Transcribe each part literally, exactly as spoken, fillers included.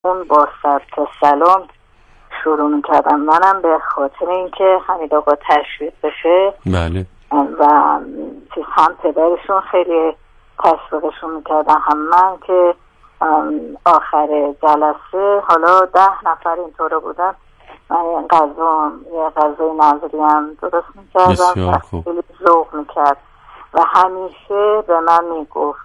اون با ثبت سلام شروع میکردم. منم به خاطر اینکه حمید آقا تشویق بشه بله و هم پدرشون خیلی تشویقشون میکردن، هم من که آخر جلسه حالا ده نفر اینطوره بودن، من غذا یه غذای نظری هم درست میکردم و خیلی ذوق میکرد و همیشه به من میگفت.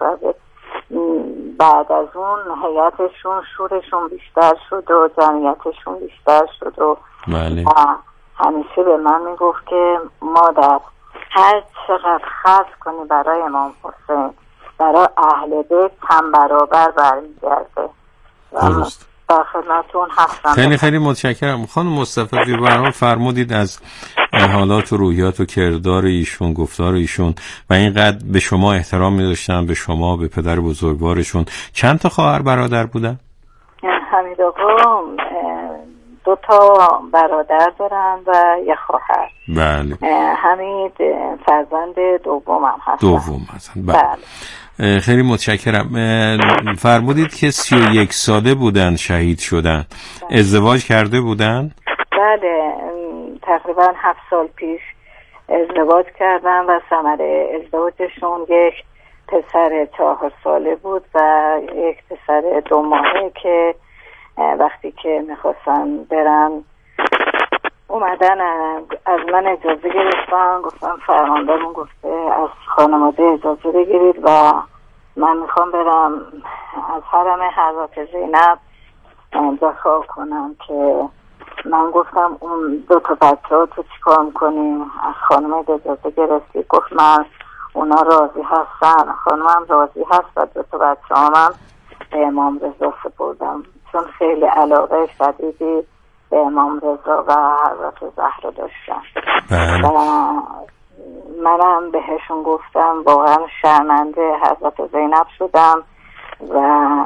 بعد از اون هیئتشون شورشون بیشتر شد و جمعیتشون بیشتر شد و بله. همیشه به من میگفت که مادر هر چقدر خرج کنی برای امام حسین برای اهل بیت هم برابر برمیگرده. درست. در خدمتتون هستم. خیلی خیلی متشکرم خانم مصطفی. به هر حال فرمودید از حالات و روحیات و کردار ایشون، گفتار ایشون و اینقدر به شما احترام می‌داشتن، به شما، به پدر بزرگوارشون. چند تا خواهر برادر بودن؟ حمید آقا دو تا برادر دارن و یه خواهر. بله. حمید فرزند دومم هستن. دوم هستن. بله. بله. خیلی متشکرم. فرمودید که سی و یک ساله بودن شهید شدن. بله. ازدواج کرده بودن؟ بله، تقریبا هفت سال پیش ازدواج کردن و ثمره ازدواجشون یک پسر چهار ساله بود و یک پسر دو ماهه که وقتی که میخواستن برن اومدن از من اجازه گرفتن، گفتم فرماندهمون گفته از خانواده اجازه بگیرید و من میخوام برم از حرم حضرت زینب دفاع کنم. که من گفتم اون دو تا بچه ها تو چیکار میکنی؟ از خانمت اجازه گرفتی؟ گفت من اونا راضی هستن، خانمم راضی هست و دو تا بچه هم به امام رضا سپردم چون خیلی علاقه شدیدی به امام رضا و حضرت زهرا داشتم. بله. و منم بهشون گفتم واقعا شرمنده حضرت زینب شدم و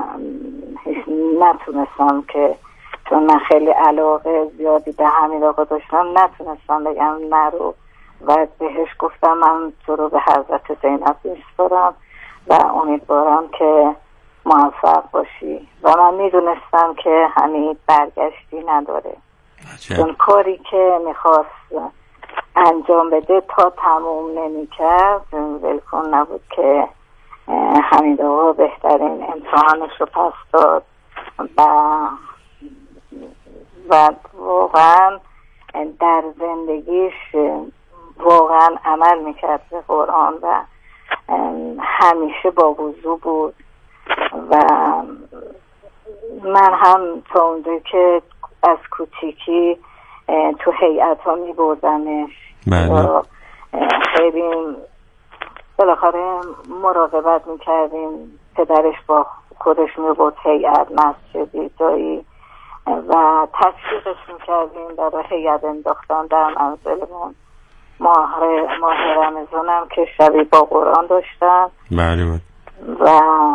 نتونستم که چون من خیلی علاقه زیادی به حمید آقا داشتم نتونستم بگم نرو و بهش گفتم من تو رو به حضرت زینب میسپارم و امیدوارم که موفق باشی و من میدونستم که حمید برگشتی نداره چون کاری که میخواست انجام بده تا تموم نمیکرد ولکن نبود که حمید آقا بهترین امتحانش رو پس داد و و واقعا در زندگیش واقعا عمل میکرد به قرآن و همیشه با وضو بود و من هم تا اونجایی که از کوچیکی تو هیئت ها می بردمش بله. خیلی بالاخره مراقبت می کردیم، پدرش با خودش می برد هیئت مسجدی جایی و تشویقش می کردیم برای هیئت انداختن در منزلمون. ماه ماه رمضان هم که شبی با قرآن داشتن. بله. و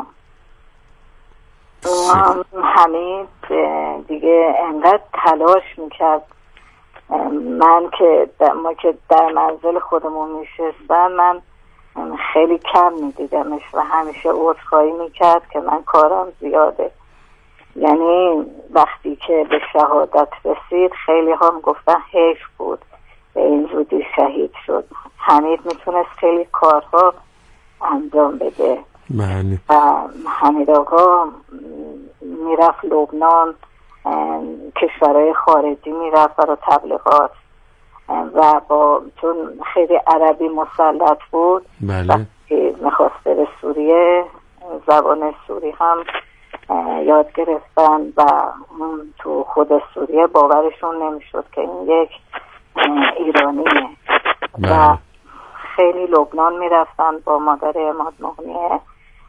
حمید دیگه انقدر تلاش میکرد، من که ما که در منزل خودمون میشستم من خیلی کم میدیدمش و همیشه عذرخواهی میکرد که من کارم زیاده. یعنی وقتی که به شهادت رسید خیلی هم گفتن حیف بود به این زودی شهید شد. حمید میتونست خیلی کارها انجام بده. بله. و حمید آقا میرفت لبنان، کشورهای خارجی میرفت برای تبلیغات و با چون خیلی عربی مسلط بود بله. میخواست بره سوریه زبان سوری هم یاد گرفتن و تو خود سوریه باورشون نمیشد که این یک ایرانیه. بله. و خیلی لبنان میرفتن با مادر عماد مغنیه،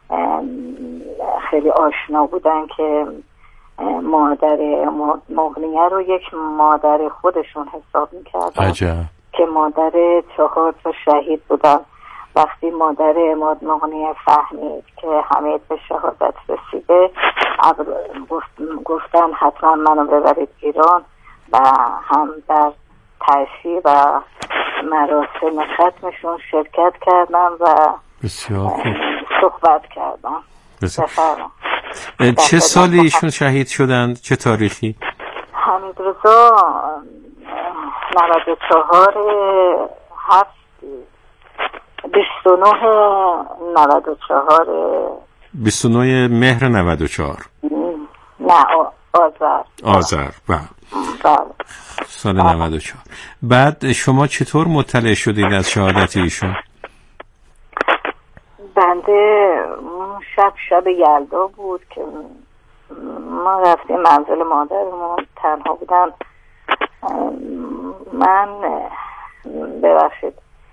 خیلی آشنا بودن که مادر مغنیه رو یک مادر خودشون حساب میکردن. عجب. که مادر چهار تا شهید بودن. وقتی مادر عماد مغنیه فهمید که حمید به شهادت رسیده گفتن حتما منو ببرید ایران و هم در تشییع و مراسم ختمشون شرکت کردم و بسیار خوب صحبت کردم. بسیار. چه سالی ایشون شهید شدند؟ چه تاریخی؟ حمید رضا نود و چهار هفت بیست و نه نود و چهار بیست و نه مهر نود و چهار نه آذر آذر بله بله سال نود و چهار. بعد شما چطور مطلع شدید از شهادت ایشون؟ بنده شب شب یلدا بود که ما رفتیم منزل مادرمون، تنها بودن. من ببخشید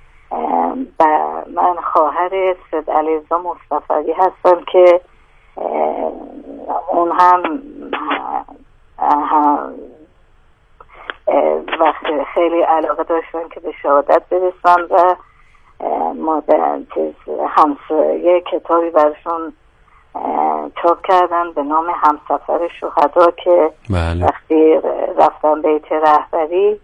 من خواهر سید علیرضا مصطفی هستم که اون هم وقت خیلی علاقه داشتن که به شهادت برسن و مادر همسایه کتابی برشون چاپ کردن به نام همسفر شهدا که بله. وقتی رفتن بیت رهبری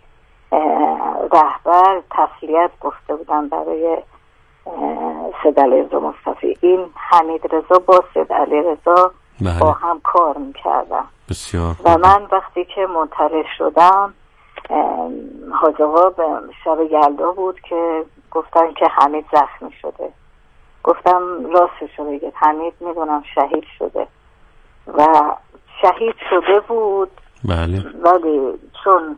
رهبر تسلیت گفته بودن برای سید علیرضا مصطفی. این حمید رضا با سید علیرضا بله. با هم کار میکردن بسیار و من وقتی که مطلع شدم حاج آقا به شب یلدا بود که گفتن که حمید زخمی شده. گفتم راستشو بگید، حمید میدونم شهید شده و شهید شده بود بله. ولی چون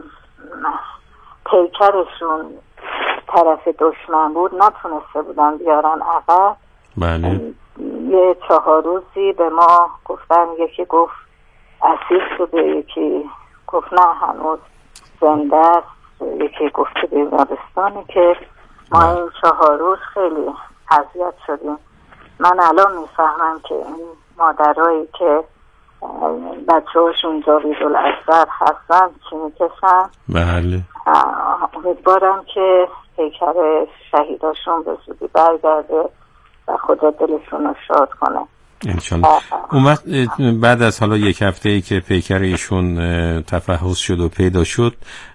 پیکرشون طرف دشمن بود نتونسته بودن بیارن عقب. بله. یه چهار روزی به ما گفتن، یکی گفت اسیر شده، یکی گفت نه هنوز زنده است، یکی گفت بیمارستانی، که ما بله. این چهار روز خیلی اذیت شدیم. من الان میفهمم که این مادرایی که بچه هاشون جاوید الاسد هستن چی میکشن. بله. امیدوارم که پیکر شهیداشون به زودی برگرده و خدا دلشون رو شاد کنه انشالله. اون وقت بعد از حالا یک هفته ای که پیکر ایشون تفحص شد و پیدا شد،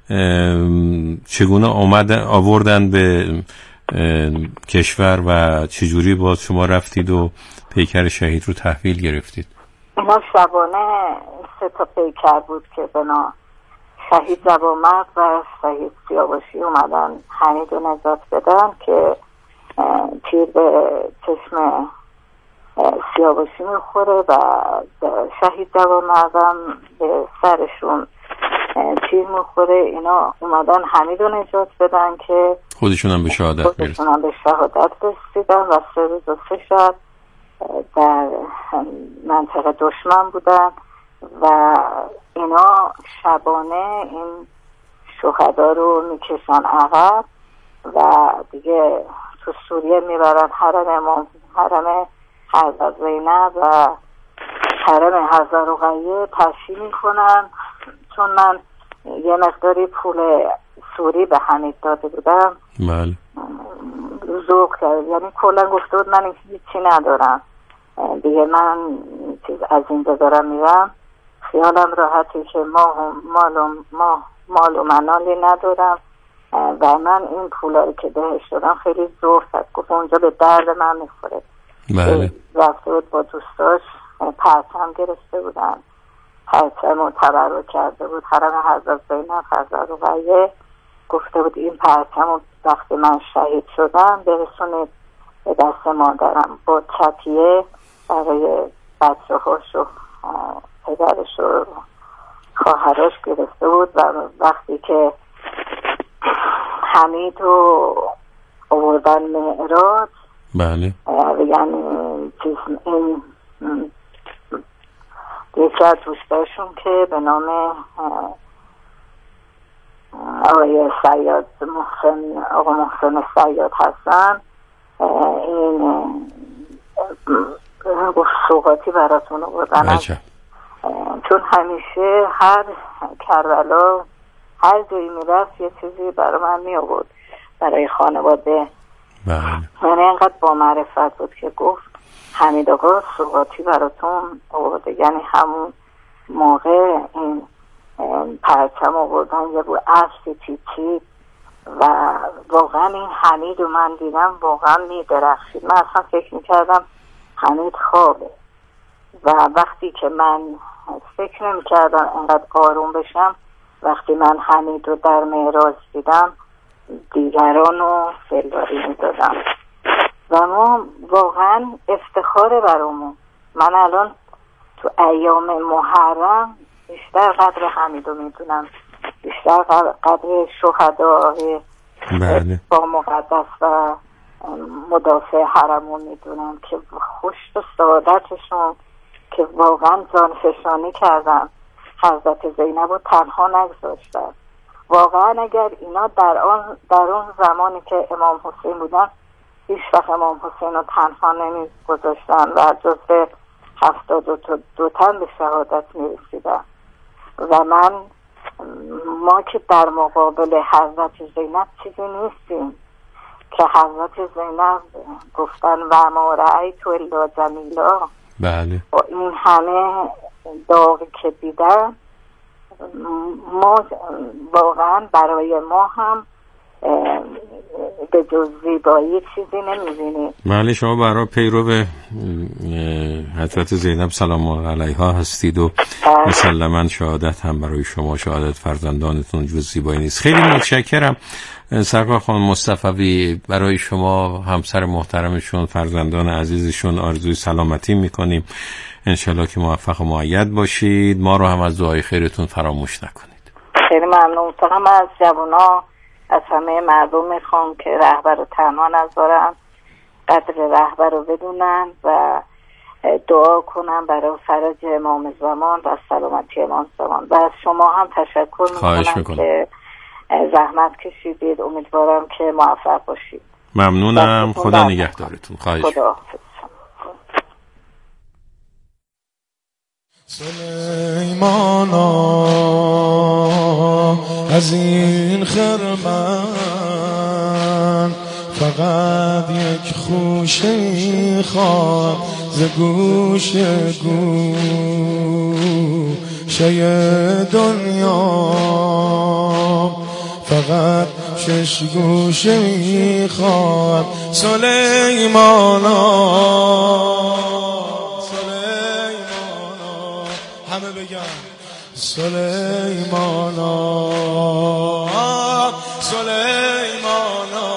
چگونه آمد آوردن به کشور و چجوری باز شما رفتید و پیکر شهید رو تحویل گرفتید؟ اینا شبانه سه تا پیکر بود که بنا شهید زبامرد و شهید سیاوشی اومدن حمید رو نجات بدن که تیر به چشم سیاوشی میخوره و شهید زبامردم به سرشون تیر میخوره. اینا اومدن حمید رو نجات بدن که خودشون هم به شهادت برسیدن. خودشون هم به شهادت رسیدن و سه روز و سه شب در منطقه دشمن بودن و اینا شبانه این شهدا رو میکشن عقب و دیگه تو سوریه میبرن حرم امام، حرم حضرت زینب و حرم حضرت رقیه تشییع میکنن. چون من یه مقداری پول سوری به حمید داده بودم بله. ذوق کرد، یعنی کلا گفته بود من هیچی ندارم دیگه، من چیز از این دارم میرم، خیالم راحتی که ما مال و, ما مال و منالی ندارم و من این پولا رو که بهش دادم خیلی ذوق کرد، گفت اونجا به درد من میخوره. بله. رفته بود با دوستاش پرچم گرفته بودن، پرچم رو تبرک کرده بود حرم حضرت زینب حضرت رقیه، گفته بود این پرچم رو وقتی من شهید شدم برسونید به دست مادرم. با چتیه برای بچه هاش و پدرش و خواهرش گرفته بود و وقتی که حمید رو آوردن معراج بله. یعنی چیز این یکی از دوستاشون که به نام آقای سیاد محسن آقا محسن سیاد هستن، این گفت سوقاتی براتون رو بردن، چون همیشه هر کربلا هر جایی میرفت یه چیزی برای من می آورد برای خانواده. یعنی اینقدر با معرفت بود که گفت حمید آقا سوقاتی براتون آورده، یعنی همون موقع این پرچم آوردن یه بود عرصی چیچی و واقعا این حمید رو من دیدم واقعا می درخشید. من اصلا فکر میکردم حمید خوابه و وقتی که من فکر نمی کردم انقدر آروم بشم، وقتی من حمید رو در معراج دیدم دیگران رو دلداری می دادم و ما واقعا افتخاره برامون. من الان تو ایام محرم بیشتر قدر حمید رو می دونم، بیشتر قدر شهدای بله با مقدس و مدافع حرمون میدونم که خوشت و سعادتشون که واقعا جانفشانی کردن، حضرت زینب رو تنها نگذاشتن. واقعا اگر اینا در آن در اون زمانی که امام حسین بودن هیچ وقت امام حسین رو تنها نمی گذاشتن و جزو هفتاد و دو تن به شهادت می رسیدن. و من ما که در مقابل حضرت زینب چیزی نیستیم که حضرت زینب گفتن و ما رأیت الا جمیلا. بله و این همه داغی که دیدن ما واقعا برای ما هم به جز زیبایی چیزی نمی‌بینیم. بله شما برای پیرو حضرت زینب سلام الله علیها هستید و مسلماً شهادت هم برای شما، شهادت فرزندانتون جز زیبایی نیست. خیلی متشکرم سرکار خانم مصطفوی. برای شما همسر محترمشون، فرزندان عزیزشون آرزوی سلامتی میکنیم. انشالله که موفق و مؤید باشید. ما رو هم از دعای خیرتون فراموش نکنید. خیلی ممنون. هم از جوانا، از همه مردم میخوام که رهبر رو تنها نذارن، قدر رهبر رو بدونن و دعا کنم برای فرج امام زمان و سلامتی امام زمان. و از شما هم تشکر میکنم که زحمت کشیدید. امیدوارم که موفق باشید. ممنونم. خدا نگهدارتون. خواهش خدا سلیمانا از این خرمن فقط یک خوشه خواه ز گوش گوشه دنیا، فقط شش گوشه میخواد سلیمانا. همه بگن سلیمانا سلیمانا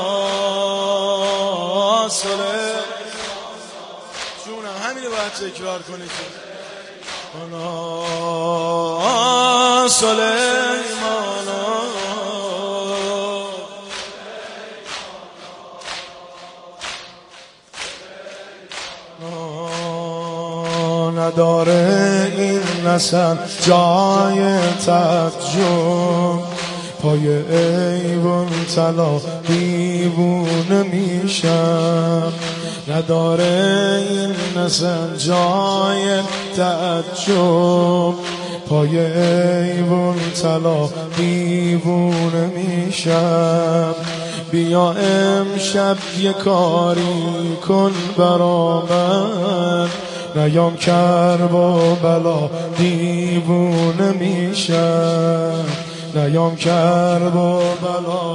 سلیمانا. جونم همین رو باید تکرار کنید. سلیمانا سلیمانا نداره این نسل جای تعجب، پای ایوان طلا دیوونه میشم. نداره این نسل جای تعجب، پای ایوان طلا دیوونه میشم. بیا امشب یه کاری کن برا من، نیام کربا بلا دیوونه میشم. نیام کربا بلا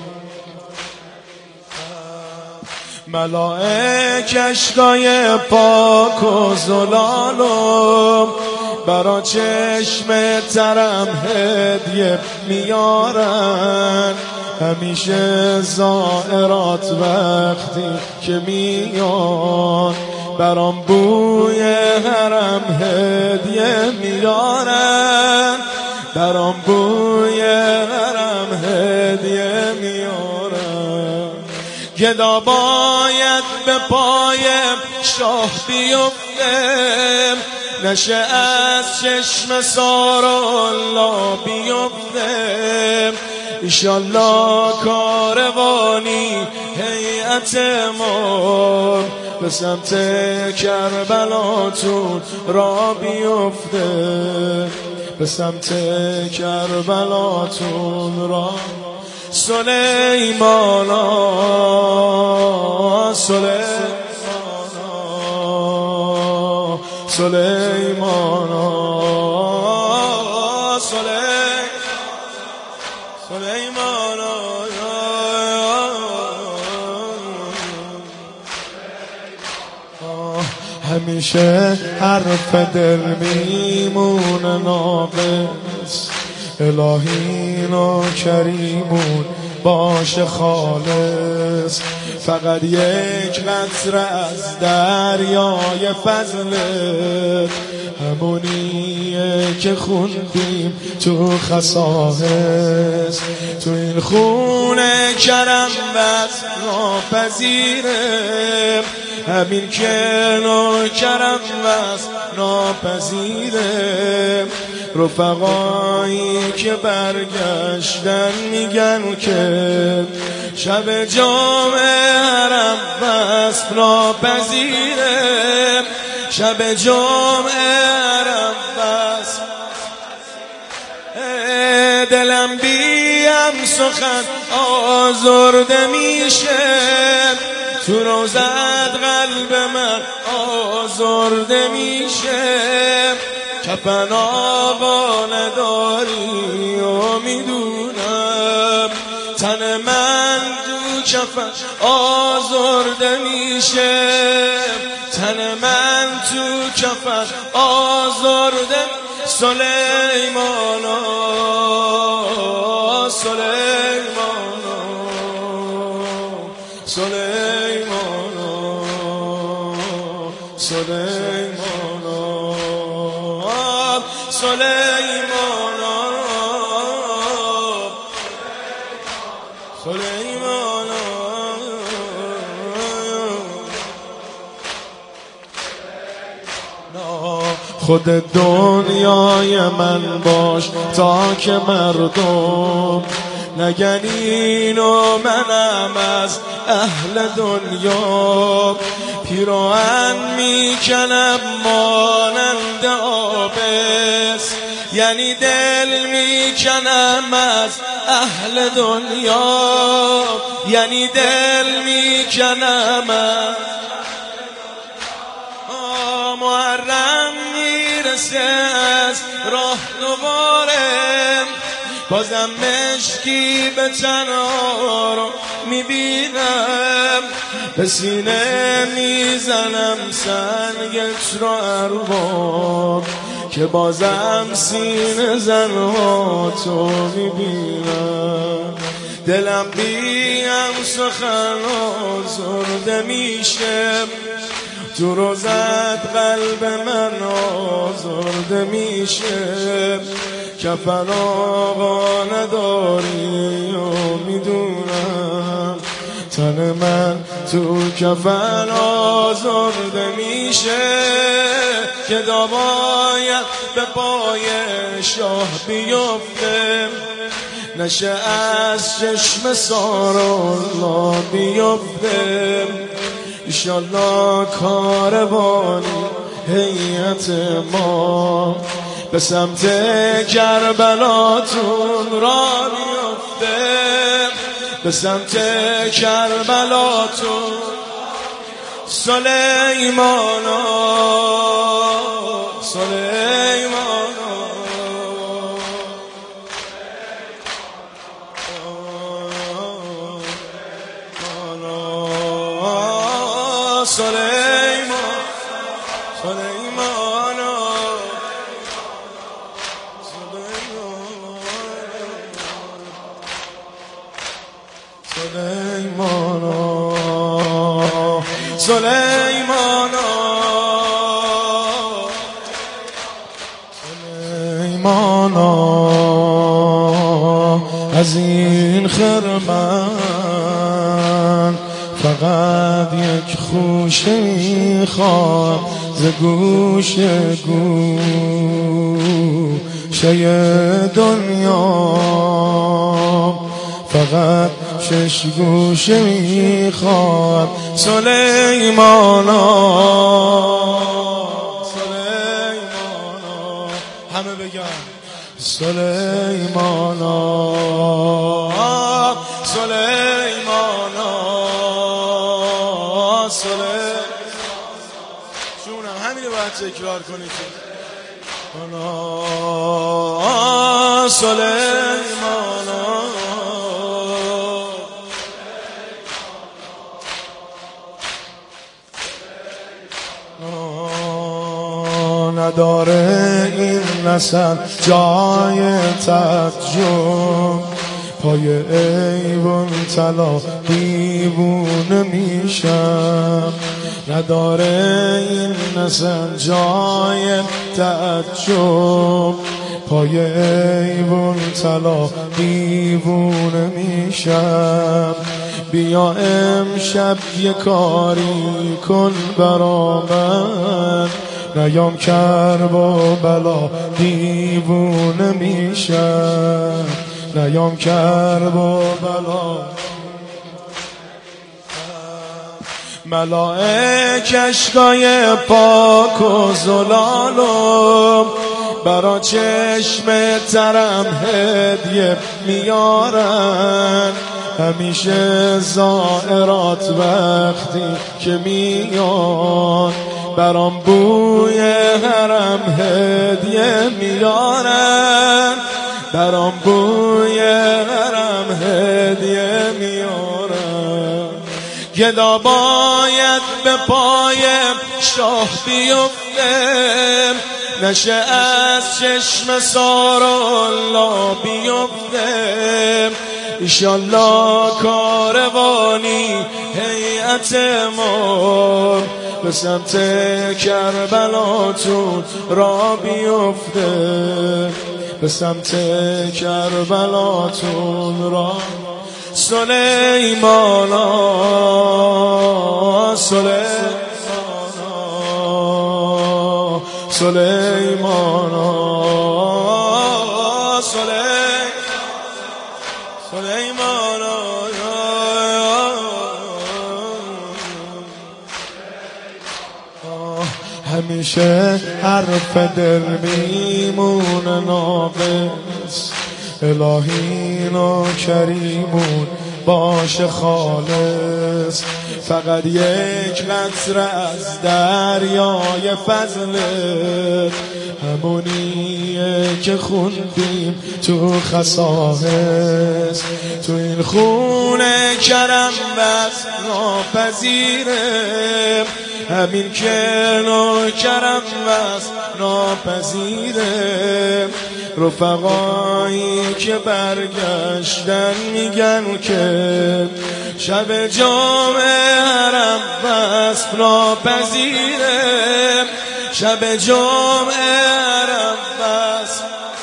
ملائکش دای پاک و زلالم برا چشم ترم هدیه میارن. همیشه زائرات وقتی که میان برام بوی حرم هدیه میارن. برام بوی حرم هدیه میارن. گدا باید به پای شاه بیفتم، نشه از چشم سارالله بیفتم. ایشالله کاروانی هیئت ما به سمت کربلاتون را بیفته، به سمت کربلاتون را. سلیمانا سلیمانا سلیمانا سلیمانا همیشه حرف دل میمونه ناقص. الهی ناکریمون باشه خالص، فقط یک قطره از دریای فضلت، همونیه که خوندیم تو خصائص. تو این خونه کرم بس ناپذیره، همین که ناکرم بس ناپذیره. رفقایی که برگشتن میگن که شب جمعه حرم بس ناپذیره، شب جمعه حرم بس. دلم بیم سخن آزرده میشه، تو روزت قلب من آزرده میشه. کفن آقا نداری و میدونم، تن من تو کفن آزرده میشه، تن من تو کفن آزرده. سلیمانا سلیمانا سلیمانا سلیمانا سلیمانا سلیمانا. خود دنیای من باش تا که مردم نگن اینو منم از اهل دنیا. پیراهن میکنم مانند آبس، یعنی دل میکنم از اهل دنیا، یعنی دل میکنم از محرم میرسه از راه دوباره، بازم مشکی به تنها رو میبینم، به سینه میزنم سنگت رو ارباب، که بازم سینه زنها تو میبینم. دلم بیم سخن آزرده میشه، تو روزت قلب من آزرده میشه. کفن آقا نداری و میدونم، تن من تو کفن آزرده میشه. که باید به پای شاه بیفته، نشه از چشم سارالله بیفته. ایشالله کاروانی هیئت ما به سمت کربلاتون را میفته، به سمت کربلاتون. سلیمانا سلیمانا سلیمان سلیمانا سلیمانا سلیمانا سلیمانا. از این خرمن فقط یک خوشه میخوام، ز گوش گوشه دنیا. فقط شش گوشه میخوام. سلیمانا سلیمانا همه بگن سلیمانا سلیمانا سلیمانا. جونم همینه باید تکرار کنید. سلیمانا Oh نداره این نسل جای تعجب، پای ایوان طلا دیوونه میشم. نداره این نسل جای تعجب، پای ایوان طلا دیوونه میشم. بیا امشب یه کاری کن برا من، نیام کربلا دیوونه میشم. نیام کربلا ملائک اشکای پاک و زلالم برا چشم ترم هدیه میارن. همیشه زائرات وقتی که میان برام بوی حرم هدیه میارن. برام بوی حرم هدیه میارن. گدا باید به پای شاه بیفته، نشه از چشم سارالله بیفته. ایشالله کاروانی هیئت ما به سمت کربلاتون را بیفته، به سمت کربلاتون را. سلیمانا سلیمانا سلیمانا سلیمانا همیشه حرف دل میمونه ناقص. الهی ناکریمون باشه خالص. فقط یک قطره از دریای فضلت، همونیه که خوندیم تو خصائص. تو این خونه کرم بس ناپذیره، همین که نوکرم بس ناپذیره. رفقایی که برگشتن میگن که شب جمعه حرم بس ناپذیره. شب جمعه حرم بس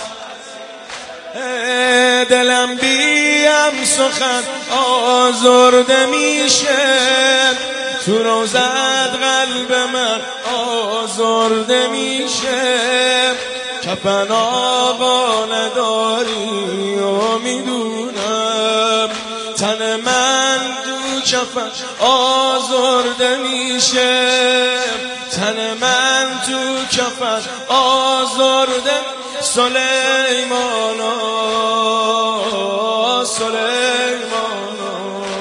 دلم بیم سخن آزرده میشه. تو روزت قلب من آزرده میشه. کفن آقا نداری و میدونم، تن من تو کفن آزرده میشه. تن من تو کفن آزرده. سلیمانا سلیمانا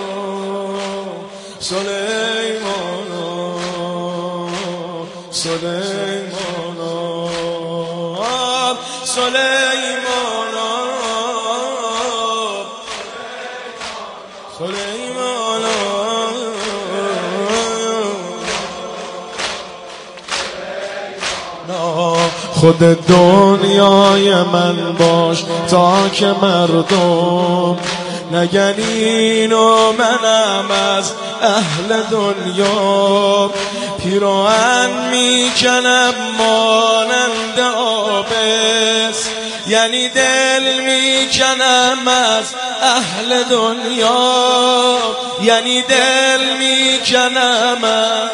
سلیمانا سلیمانا سلیمانا سلیمانا خود دنیای من باش تا که مردم نگن اینو منم از اهل دنیا. پیراهن میکنم مانند آبس، یعنی دل میکنم از اهل دنیا. یعنی دل میکنم از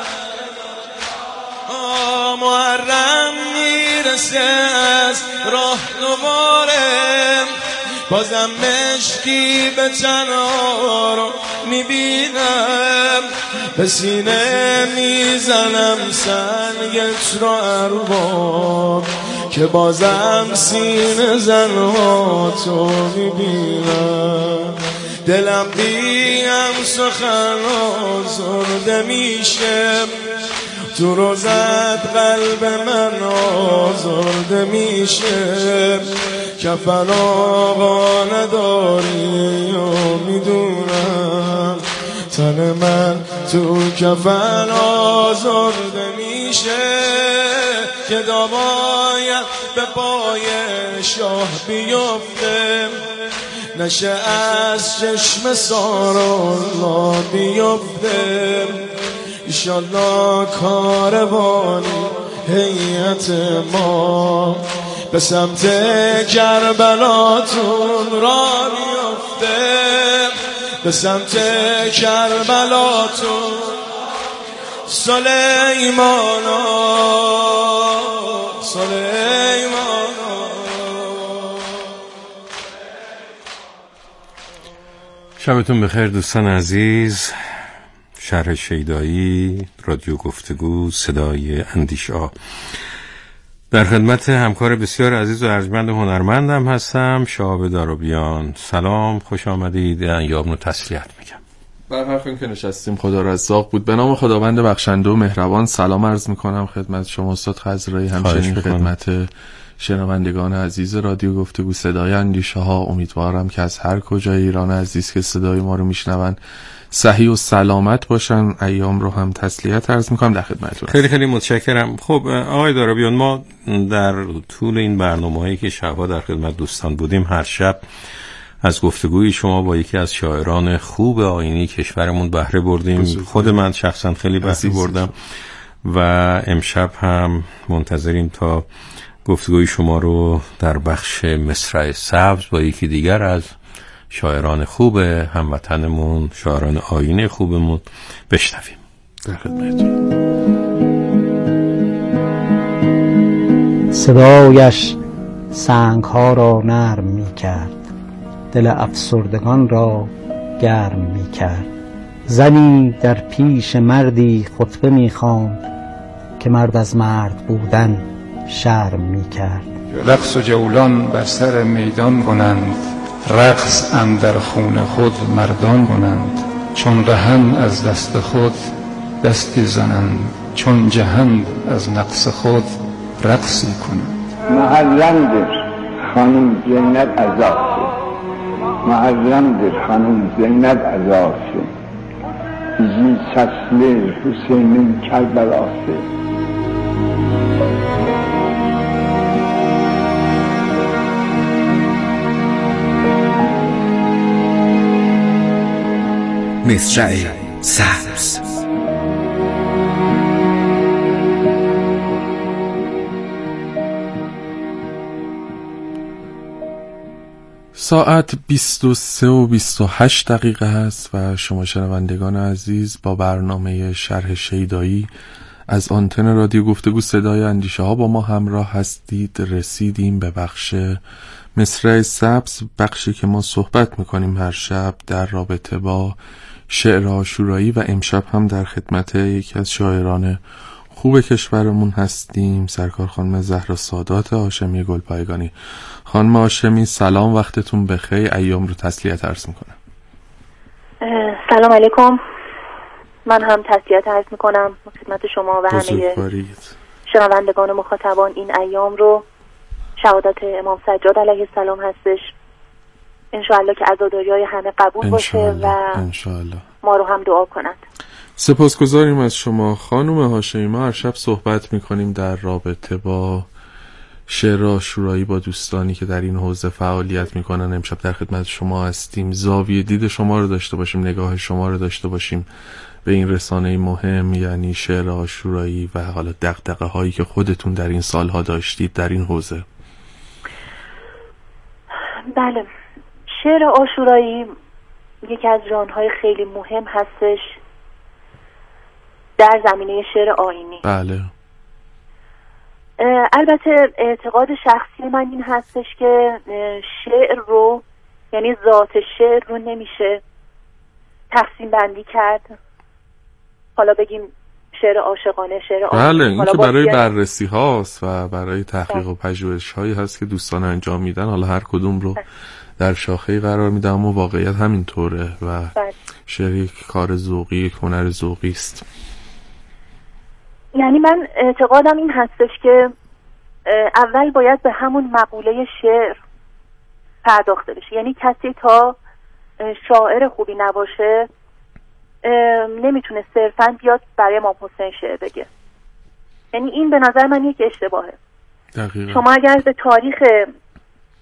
محرم میرسه از راه دوباره. بازم مشکی به تنها رو میبینم، به سینه میزنم سنگت رو ارباب، که بازم سینه زنها تو میبینم. دلم بیم سخن آزرده میشه، تو روزت قلب من آزرده میشه. کفن آقا نداری و میدونم، تن من تو کفن آزرده میشه. که دامایم به پای شاه بیفته، نشه از چشم سارالله بیفته. ایشالله کاروانی هیئت ما به سمت کربلاتون را بیفته، به سمت کربلاتون سلیمانا سلیمانا. شبتون بخیر دوستان عزیز. شرح شیدایی، رادیو گفتگو، صدای اندیشه. در خدمت همکار بسیار عزیز و ارجمند هنرمندم هستم، شهاب داروبیان. سلام، خوش آمدید. ایام رو تسلیت میگم. بر حرفی که نشستیم خدا رزاق بود. به نام خداوند بخشنده و مهربان سلام عرض میکنم خدمت شما استاد خضرایی، همچنین خدمت شنوندگان عزیز رادیو گفتگو صدای اندیشه ها. امیدوارم که از هر کجای ایران عزیز که صدای ما رو میشنون صحیح و سلامت باشن. ایام رو هم تسلیت عرض میکنم در خدمتتون. خیلی خیلی متشکرم. خب آقای داروبیان، ما در طول این برنامه‌هایی که شب‌ها در خدمت دوستان بودیم هر شب از گفتگوی شما با یکی از شاعران خوب آیینی کشورمون بهره بردیم. خود من شخصا خیلی بهره بردم و امشب هم منتظریم تا گفتگوی شما رو در بخش مصرع سبز با یکی دیگر از شاعران خوب هموطنمون، شاعران آیینی خوبمون بشنویم. در خدمتتون. صدایش سنگ ها را نرم می کرد، دل افسردگان را گرم می کرد. زنی در پیش مردی خطبه می خواند که مرد از مرد بودن شرم می کرد. رقص و جولان بر سر میدان کنند، رقص اندر خون خود مردان کنند. چون رهند از دست خود دستی زنند، چون جهند از نقص خود رقصی کنند. محرمدر خانم زینب عذاب شد، محرمدر خانم زینب عذاب شد. زی سسلی حسین'in کربلası. مصرع سبز. ساعت بیست و سه و بیست و هشت دقیقه هست و شما شنوندگان عزیز با برنامه شرح شیدایی از آنتن رادیو گفتگو صدای اندیشه ها با ما همراه هستید. رسیدیم به بخش مصرع سبز، بخشی که ما صحبت میکنیم هر شب در رابطه با شعر عاشورایی و امشب هم در خدمت یکی از شاعران خوب کشورمون هستیم، سرکار خانم زهرا سادات هاشمی گلپایگانی. خانم هاشمی سلام، وقتتون بخیر. ایام رو تسلیت عرض میکنم. سلام علیکم. من هم تسلیت عرض میکنم خدمت شما و همه شنوندگان مخاطبان. این ایام رو شهادت امام سجاد علیه السلام هستش، انشاءالله که عزاداری‌های همه قبول باشه و انشاءالله ما رو هم دعا کنند. سپاسگزاریم از شما خانم هاشمی. ما هر شب صحبت میکنیم در رابطه با شعر عاشورایی با دوستانی که در این حوزه فعالیت میکنن. امشب در خدمت شما هستیم، زاویه دید شما رو داشته باشیم، نگاه شما رو داشته باشیم به این رسانه مهم یعنی شعر عاشورایی و حالا دغدغه هایی که خودتون در این سالها داشتید در این حوزه. بله، شعر عاشورایی یکی از ژانرهای خیلی مهم هستش در زمینه شعر آیینی. بله. البته اعتقاد شخصی من این هستش که شعر رو، یعنی ذات شعر رو نمیشه تقسیم بندی کرد، حالا بگیم شعر عاشقانه، شعر آیینی. بله، این که برای بررسی هاست و برای تحقیق و پژوهش هایی هست که دوستان انجام میدن، حالا هر کدوم رو در شاخه‌ای قرار میدم و واقعیت همین طوره و شعر یک کار ذوقی، یک هنر ذوقی است. یعنی من اعتقادم این هستش که اول باید به همون مقوله شعر پرداخته بشه. یعنی کسی تا شاعر خوبی نباشه نمیتونه صرفاً بیاد برای امام حسین شعر بگه. یعنی این به نظر من یک اشتباهه. دقیقا. شما اگر به تاریخ